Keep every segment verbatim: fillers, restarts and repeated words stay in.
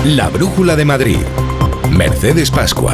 La Brújula de Madrid. Mercedes Pascua.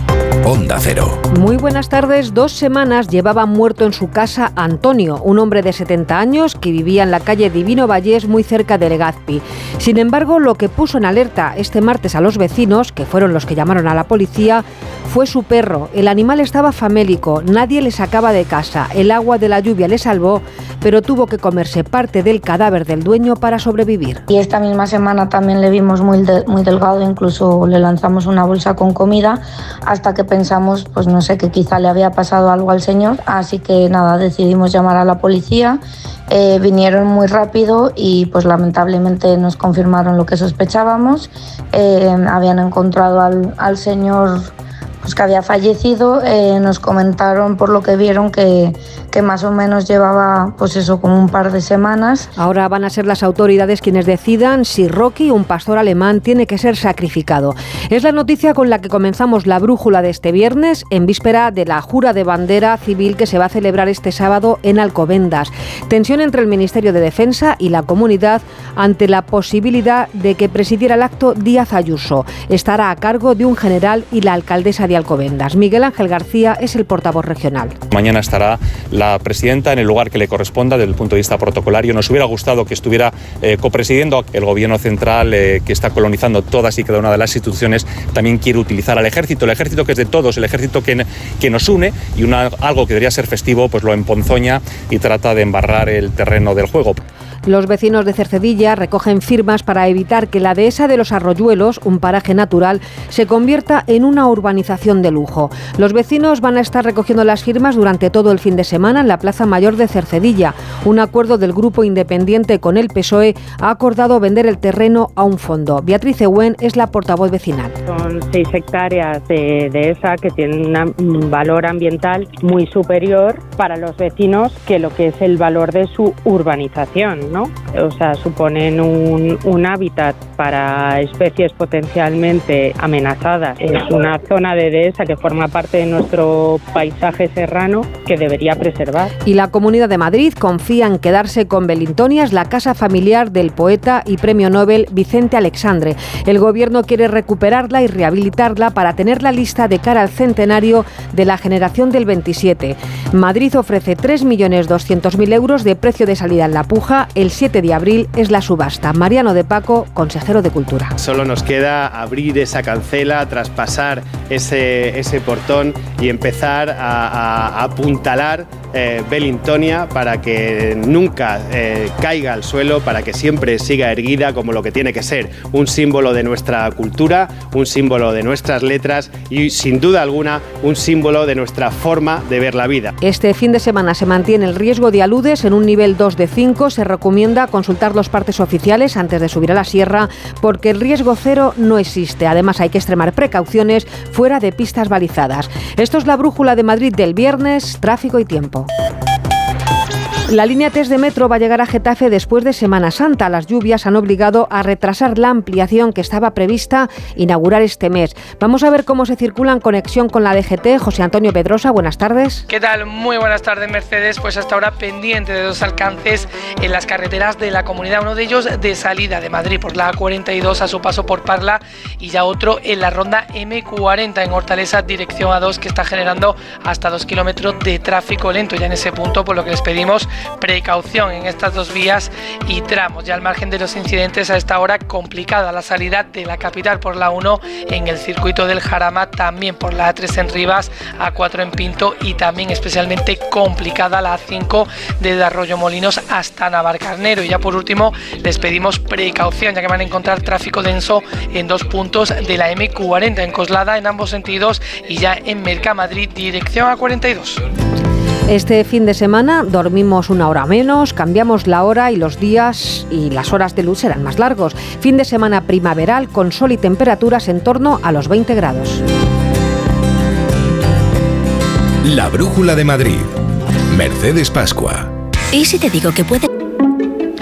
Onda Cero. Muy buenas tardes. Dos semanas llevaba muerto en su casa Antonio, un hombre de setenta años que vivía en la calle Divino Vallés, muy cerca de Legazpi. Sin embargo, lo que puso en alerta este martes a los vecinos, que fueron los que llamaron a la policía, fue su perro. El animal estaba famélico, nadie le sacaba de casa. El agua de la lluvia le salvó, pero tuvo que comerse parte del cadáver del dueño para sobrevivir. Y esta misma semana también le vimos muy, de, muy delgado, incluso le lanzamos una bolsa con comida, hasta que pensamos, pues no sé, que quizá le había pasado algo al señor, así que nada, decidimos llamar a la policía. Eh, vinieron muy rápido y pues lamentablemente nos confirmaron lo que sospechábamos. Eh, habían encontrado al, al señor pues que había fallecido. Eh, nos comentaron por lo que vieron que, que más o menos llevaba pues eso como un par de semanas. Ahora van a ser las autoridades quienes decidan si Rocky, un pastor alemán, tiene que ser sacrificado. Es la noticia con la que comenzamos la brújula de este viernes, en víspera de la jura de bandera civil que se va a celebrar este sábado en Alcobendas. Tensión entre el Ministerio de Defensa y la comunidad ante la posibilidad de que presidiera el acto Díaz Ayuso. Estará a cargo de un general y la alcaldesa de Alcobendas. Miguel Ángel García es el portavoz regional. Mañana estará la presidenta en el lugar que le corresponda desde el punto de vista protocolario. Nos hubiera gustado que estuviera eh, copresidiendo. El gobierno central, eh, que está colonizando todas y cada una de las instituciones, también quiere utilizar al ejército. El ejército que es de todos, el ejército que, que nos une, y una, algo que debería ser festivo, pues lo emponzoña y trata de embarrar el terreno del juego. Los vecinos de Cercedilla recogen firmas para evitar que la dehesa de los Arroyuelos, un paraje natural, se convierta en una urbanización de lujo. Los vecinos van a estar recogiendo las firmas durante todo el fin de semana en la Plaza Mayor de Cercedilla. Un acuerdo del grupo independiente con el P S O E ha acordado vender el terreno a un fondo. Beatriz Ewen es la portavoz vecinal. Son seis hectáreas de dehesa que tienen un valor ambiental muy superior para los vecinos que lo que es el valor de su urbanización, ¿no? O sea, suponen un, un hábitat para especies potencialmente amenazadas. Es una zona de dehesa que forma parte de nuestro paisaje serrano que debería preservar. Y la Comunidad de Madrid confía en quedarse con Belintonias, la casa familiar del poeta y premio Nobel Vicente Aleixandre. El gobierno quiere recuperarla y rehabilitarla para tenerla lista de cara al centenario de la generación del veintisiete. Madrid ofrece tres millones doscientos mil euros de precio de salida en la puja. El siete de abril es la subasta. Mariano de Paco, consejero de Cultura. Solo nos queda abrir esa cancela, traspasar ese, ese portón y empezar a, a, a apuntalar eh, Belintonia para que nunca eh, caiga al suelo, para que siempre siga erguida como lo que tiene que ser, un símbolo de nuestra cultura, un símbolo de nuestras letras y sin duda alguna un símbolo de nuestra forma de ver la vida. Este fin de semana se mantiene el riesgo de aludes en un nivel dos de cinco. Se recomienda consultar los partes oficiales antes de subir a la sierra porque el riesgo cero no existe. Además hay que extremar precauciones fuera de pistas balizadas. Esto es la brújula de Madrid del viernes, tráfico y tiempo. La línea tres de metro va a llegar a Getafe después de Semana Santa. Las lluvias han obligado a retrasar la ampliación que estaba prevista inaugurar este mes. Vamos a ver cómo se circula en conexión con la D G T. José Antonio Pedrosa, buenas tardes. ¿Qué tal? Muy buenas tardes, Mercedes. Pues hasta ahora pendiente de dos alcances en las carreteras de la comunidad. Uno de ellos de salida de Madrid por la A cuarenta y dos a su paso por Parla y ya otro en la ronda eme cuarenta en Hortaleza dirección A dos que está generando hasta dos kilómetros de tráfico lento ya en ese punto, por lo que les pedimos precaución en estas dos vías y tramos. Ya al margen de los incidentes, a esta hora complicada la salida de la capital por la uno en el circuito del Jarama, también por la A tres en Rivas, A cuatro en Pinto y también especialmente complicada la A cinco desde Arroyomolinos hasta Navalcarnero. Y ya por último les pedimos precaución ya que van a encontrar tráfico denso en dos puntos de la eme cuarenta en Coslada en ambos sentidos y ya en Mercamadrid dirección A cuarenta y dos. Este fin de semana dormimos una hora menos, cambiamos la hora y los días y las horas de luz serán más largos. Fin de semana primaveral con sol y temperaturas en torno a los veinte grados. La brújula de Madrid. Mercedes Pascua. ¿Y si te digo que puede...?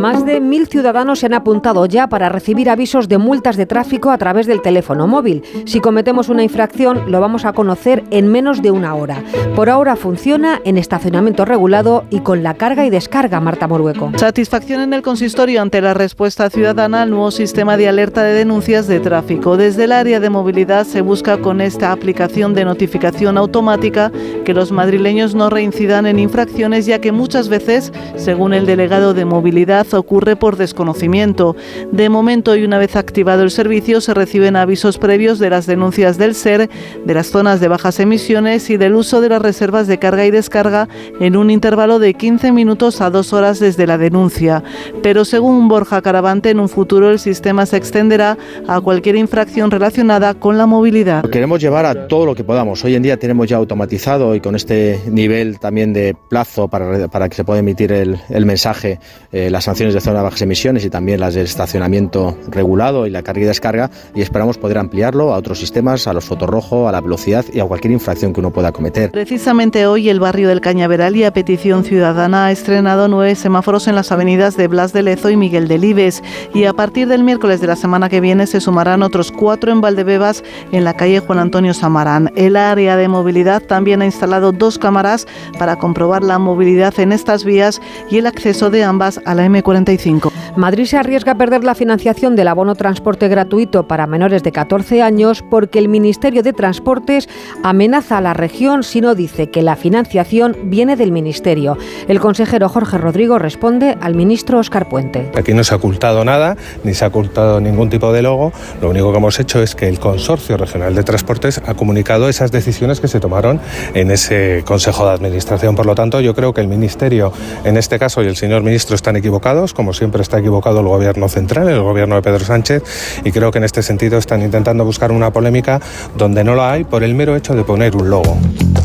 Más de mil ciudadanos se han apuntado ya para recibir avisos de multas de tráfico a través del teléfono móvil. Si cometemos una infracción, lo vamos a conocer en menos de una hora. Por ahora funciona en estacionamiento regulado y con la carga y descarga. Marta Morueco. Satisfacción en el consistorio ante la respuesta ciudadana al nuevo sistema de alerta de denuncias de tráfico. Desde el área de movilidad se busca con esta aplicación de notificación automática que los madrileños no reincidan en infracciones, ya que muchas veces, según el delegado de movilidad, ocurre por desconocimiento. De momento, y una vez activado el servicio, se reciben avisos previos de las denuncias del S E R, de las zonas de bajas emisiones y del uso de las reservas de carga y descarga en un intervalo de quince minutos a dos horas desde la denuncia. Pero según Borja Caravante, en un futuro el sistema se extenderá a cualquier infracción relacionada con la movilidad. Lo queremos llevar a todo lo que podamos. Hoy en día tenemos ya automatizado y con este nivel también de plazo para, para que se pueda emitir el, el mensaje, eh, las sanciones de zona de bajas emisiones y también las del estacionamiento regulado y la carga y descarga, y esperamos poder ampliarlo a otros sistemas, a los fotorrojo, a la velocidad y a cualquier infracción que uno pueda cometer. Precisamente hoy el barrio del Cañaveral, y a petición ciudadana, ha estrenado nueve semáforos en las avenidas de Blas de Lezo y Miguel Delibes, y a partir del miércoles de la semana que viene se sumarán otros cuatro en Valdebebas, en la calle Juan Antonio Samarán. El área de movilidad también ha instalado dos cámaras para comprobar la movilidad en estas vías y el acceso de ambas a la eme cuarenta y cinco. Madrid se arriesga a perder la financiación del abono transporte gratuito para menores de catorce años porque el Ministerio de Transportes amenaza a la región si no dice que la financiación viene del Ministerio. El consejero Jorge Rodrigo responde al ministro Óscar Puente. Aquí no se ha ocultado nada, ni se ha ocultado ningún tipo de logo. Lo único que hemos hecho es que el Consorcio Regional de Transportes ha comunicado esas decisiones que se tomaron en ese Consejo de Administración. Por lo tanto, yo creo que el Ministerio, en este caso, y el señor ministro están equivocados, como siempre está equivocado el Gobierno central, el Gobierno de Pedro Sánchez, y creo que en este sentido están intentando buscar una polémica donde no la hay por el mero hecho de poner un logo.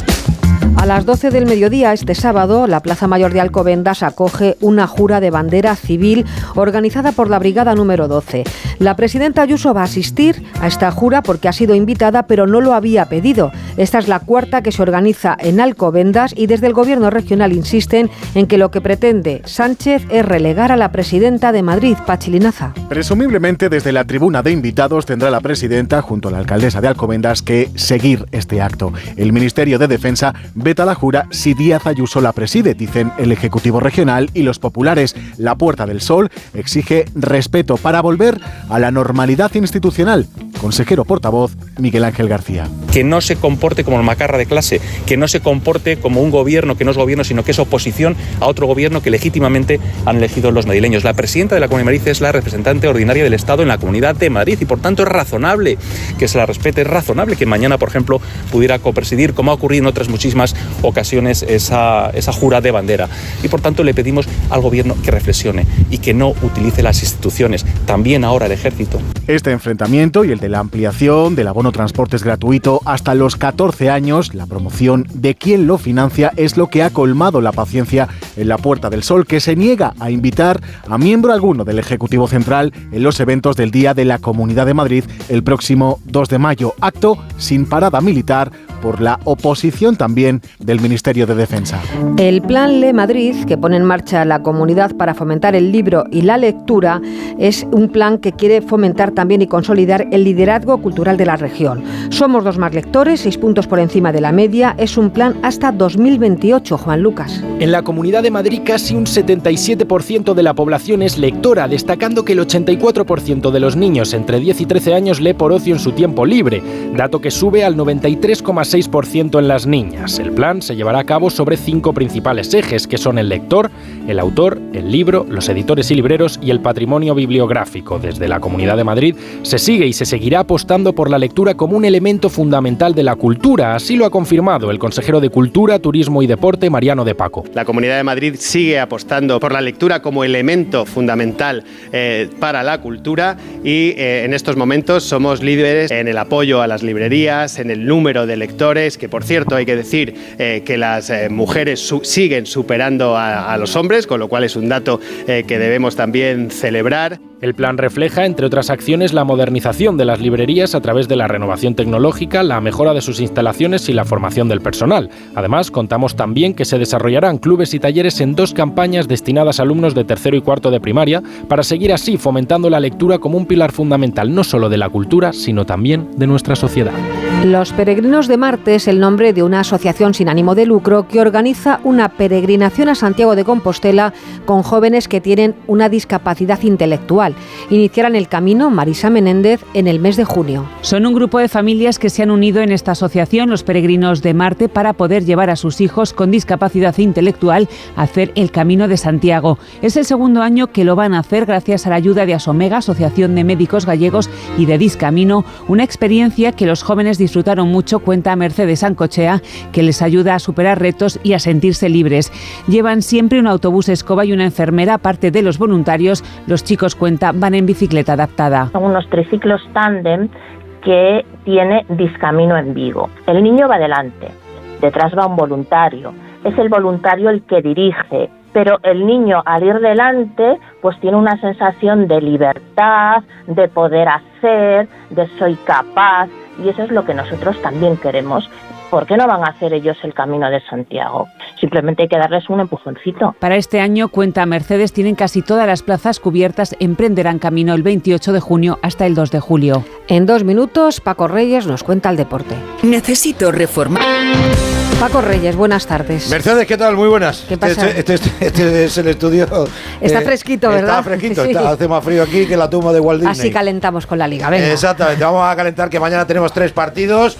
A las doce del mediodía este sábado, la Plaza Mayor de Alcobendas acoge una jura de bandera civil organizada por la Brigada número doce. La presidenta Ayuso va a asistir a esta jura porque ha sido invitada, pero no lo había pedido. Esta es la cuarta que se organiza en Alcobendas y desde el Gobierno regional insisten en que lo que pretende Sánchez es relegar a la presidenta de Madrid, Pachi Linaza. Presumiblemente desde la tribuna de invitados tendrá la presidenta, junto a la alcaldesa de Alcobendas, que seguir este acto. El Ministerio de Defensa veta la jura si Díaz Ayuso la preside, dicen el Ejecutivo Regional y los populares. La Puerta del Sol exige respeto para volver a la normalidad institucional. Consejero portavoz Miguel Ángel García. Que no se comporte como el macarra de clase, que no se comporte como un gobierno que no es gobierno, sino que es oposición a otro gobierno que legítimamente han elegido los madrileños. La presidenta de la Comunidad de Madrid es la representante ordinaria del Estado en la Comunidad de Madrid y por tanto es razonable que se la respete, es razonable que mañana, por ejemplo, pudiera copresidir, como ha ocurrido en otras muchísimas ocasiones, esa, esa jura de bandera. Y por tanto le pedimos al gobierno que reflexione y que no utilice las instituciones, también ahora el ejército. Este enfrentamiento y el de la ampliación del abono transportes gratuito hasta los catorce años, la promoción de quién lo financia, es lo que ha colmado la paciencia en la Puerta del Sol, que se niega a invitar a miembro alguno del Ejecutivo Central en los eventos del Día de la Comunidad de Madrid el próximo dos de mayo, acto sin parada militar por la oposición también del Ministerio de Defensa. El Plan Le Madrid, que pone en marcha la comunidad para fomentar el libro y la lectura, es un plan que quiere fomentar también y consolidar el liderazgo cultural de la región. Somos dos más lectores, seis puntos por encima de la media. Es un plan hasta dos mil veintiocho, Juan Lucas. En la Comunidad de Madrid casi un setenta y siete por ciento de la población es lectora, destacando que el ochenta y cuatro por ciento de los niños entre diez y trece años lee por ocio en su tiempo libre, dato que sube al noventa y tres coma seis por ciento en las niñas. El plan se llevará a cabo sobre cinco principales ejes, que son el lector, el autor, el libro, los editores y libreros y el patrimonio bibliográfico. Desde la Comunidad de Madrid se sigue y se seguirá apostando por la lectura como un elemento fundamental de la cultura. Así lo ha confirmado el consejero de Cultura, Turismo y Deporte, Mariano de Paco. La Comunidad de Madrid sigue apostando por la lectura como elemento fundamental eh, para la cultura y eh, en estos momentos somos líderes en el apoyo a las librerías, en el número de lectores sectores, que por cierto hay que decir eh, que las eh, mujeres su- siguen superando a, a los hombres, con lo cual es un dato eh, que debemos también celebrar. El plan refleja, entre otras acciones, la modernización de las librerías a través de la renovación tecnológica, la mejora de sus instalaciones y la formación del personal. Además, contamos también que se desarrollarán clubes y talleres en dos campañas destinadas a alumnos de tercero y cuarto de primaria, para seguir así fomentando la lectura como un pilar fundamental no solo de la cultura, sino también de nuestra sociedad. Los Peregrinos de Marte es el nombre de una asociación sin ánimo de lucro que organiza una peregrinación a Santiago de Compostela con jóvenes que tienen una discapacidad intelectual. Iniciarán el camino, Marisa Menéndez, en el mes de junio. Son un grupo de familias que se han unido en esta asociación, los Peregrinos de Marte, para poder llevar a sus hijos con discapacidad intelectual a hacer el Camino de Santiago. Es el segundo año que lo van a hacer gracias a la ayuda de Asomega, Asociación de Médicos Gallegos, y de Discamino, una experiencia que los jóvenes disfrutaron mucho, cuenta Mercedes Ancochea, que les ayuda a superar retos y a sentirse libres. Llevan siempre un autobús escoba y una enfermera, aparte de los voluntarios. Los chicos, cuenta, van en bicicleta adaptada. Son unos triciclos tándem que tiene Discamino en Vigo. El niño va delante, detrás va un voluntario. Es el voluntario el que dirige, pero el niño, al ir delante, pues tiene una sensación de libertad, de poder hacer, de soy capaz, y eso es lo que nosotros también queremos. ¿Por qué no van a hacer ellos el Camino de Santiago? Simplemente hay que darles un empujoncito. Para este año, cuenta Mercedes, tienen casi todas las plazas cubiertas. Emprenderán camino el veintiocho de junio hasta el dos de julio. En dos minutos, Paco Reyes nos cuenta el deporte. Necesito reformar. Paco Reyes, buenas tardes. Mercedes, ¿qué tal? Muy buenas. ¿Qué pasa? Este, este, este, este es el estudio. Está eh, fresquito, ¿verdad? Está fresquito, Sí. está, hace más frío aquí que la tumba de Walt Disney. Así calentamos con la liga, venga. Exactamente, vamos a calentar que mañana tenemos tres partidos.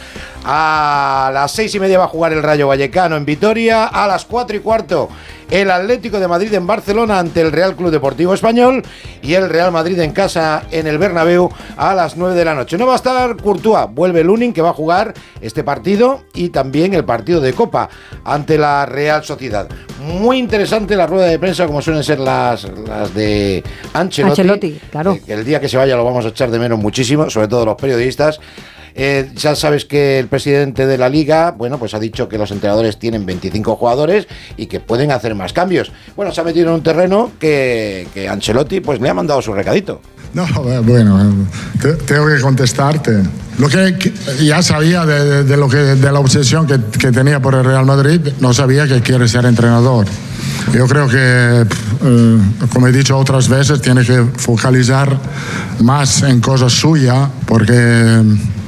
A las seis y media va a jugar el Rayo Vallecano en Vitoria. A las cuatro y cuarto el Atlético de Madrid en Barcelona ante el Real Club Deportivo Español. Y el Real Madrid en casa en el Bernabéu a las nueve de la noche. No va a estar Courtois, vuelve Lunin, que va a jugar este partido y también el partido de Copa ante la Real Sociedad. Muy interesante la rueda de prensa, como suelen ser las, las de Ancelotti. Ancelotti, claro. Eh, el día que se vaya lo vamos a echar de menos muchísimo, sobre todo los periodistas. Eh, ya sabes que el presidente de la Liga, bueno, pues ha dicho que los entrenadores tienen veinticinco jugadores y que pueden hacer más cambios. Bueno, se ha metido en un terreno que, que Ancelotti pues le ha mandado su recadito. No, bueno, te, tengo que contestarte. Lo que, que ya sabía de, de, de, lo que, de la obsesión que, que tenía por el Real Madrid, no sabía que quiere ser entrenador. Yo creo que, eh, como he dicho otras veces, tiene que focalizar más en cosas suyas, porque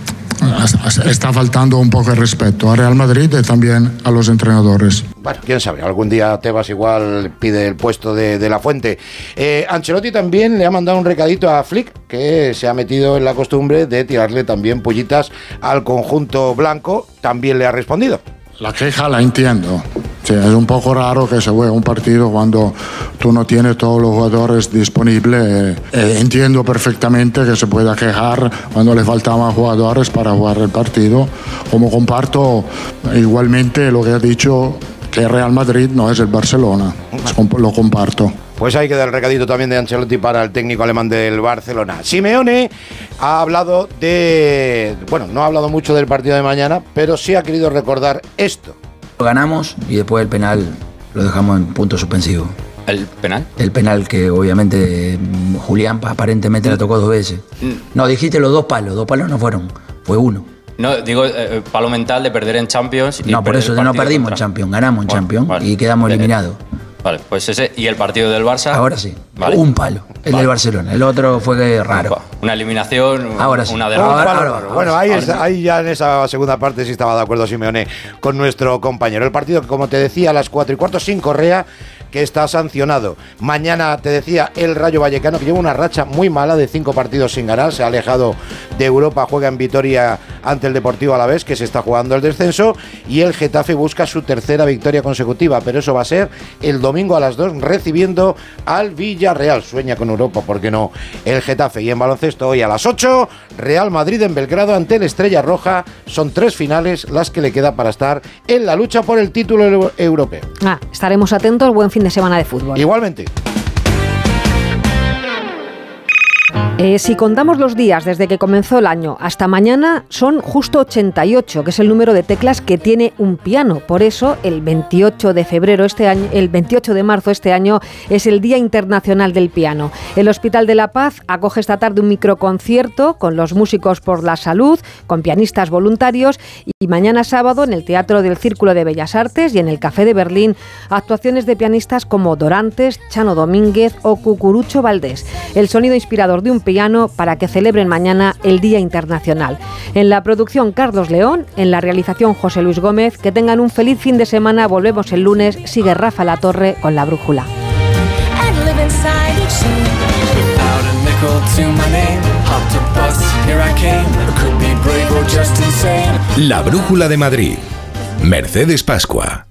está faltando un poco el respeto al Real Madrid y también a los entrenadores. Bueno, quién sabe, algún día Tebas igual pide el puesto de, de la Fuente. Eh, Ancelotti también le ha mandado un recadito a Flick, que se ha metido en la costumbre de tirarle también pullitas al conjunto blanco. También le ha respondido. La queja la entiendo. Sí, es un poco raro que se juegue un partido cuando tú no tienes todos los jugadores disponibles. Eh, entiendo perfectamente que se pueda quejar cuando le faltaban jugadores para jugar el partido. Como comparto igualmente lo que ha dicho, que Real Madrid no es el Barcelona. Lo comparto. Pues ahí queda el recadito también de Ancelotti para el técnico alemán del Barcelona. Simeone ha hablado de... Bueno, no ha hablado mucho del partido de mañana, pero sí ha querido recordar esto. Ganamos y después el penal lo dejamos en punto suspensivo. ¿El penal? El penal que obviamente Julián aparentemente la tocó dos veces. No, dijiste los dos palos, dos palos no fueron, fue uno. No, digo, eh, palo mental de perder en Champions. Y no, por eso no perdimos contra... en Champions, ganamos en bueno, Champions vale. y quedamos eliminados. Vale, pues ese y el partido del Barça. Ahora sí, vale. un palo, el vale. del Barcelona. El otro fue raro. Una eliminación, ahora sí. una derrota. Ahora, ahora, ahora, bueno, ahí, es, ahí ya en esa segunda parte sí estaba de acuerdo Simeone con nuestro compañero. El partido que, como te decía, a las cuatro y cuarto sin Correa, que está sancionado. Mañana, te decía, el Rayo Vallecano, que lleva una racha muy mala de cinco partidos sin ganar, se ha alejado de Europa, juega en Vitoria ante el Deportivo Alavés, que se está jugando el descenso, y el Getafe busca su tercera victoria consecutiva, pero eso va a ser el domingo a las dos, recibiendo al Villarreal. Sueña con Europa, ¿por qué no? El Getafe. Y en baloncesto hoy a las ocho, Real Madrid en Belgrado ante el Estrella Roja. Son tres finales las que le queda para estar en la lucha por el título europeo. Ah, estaremos atentos, buen fin de semana de fútbol. Igualmente. Eh, si contamos los días desde que comenzó el año hasta mañana, son justo ochenta y ocho, que es el número de teclas que tiene un piano. Por eso, el veintiocho de febrero este año, el veintiocho de marzo este año es el Día Internacional del Piano. El Hospital de la Paz acoge esta tarde un microconcierto con los Músicos por la Salud, con pianistas voluntarios, y mañana sábado en el Teatro del Círculo de Bellas Artes y en el Café de Berlín, actuaciones de pianistas como Dorantes, Chano Domínguez o Cucurucho Valdés. El sonido inspirador de un piano para que celebren mañana el Día Internacional. En la producción Carlos León, en la realización José Luis Gómez. Que tengan un feliz fin de semana. Volvemos el lunes. Sigue Rafa La Torre con La Brújula. La Brújula de Madrid. Mercedes Pascua.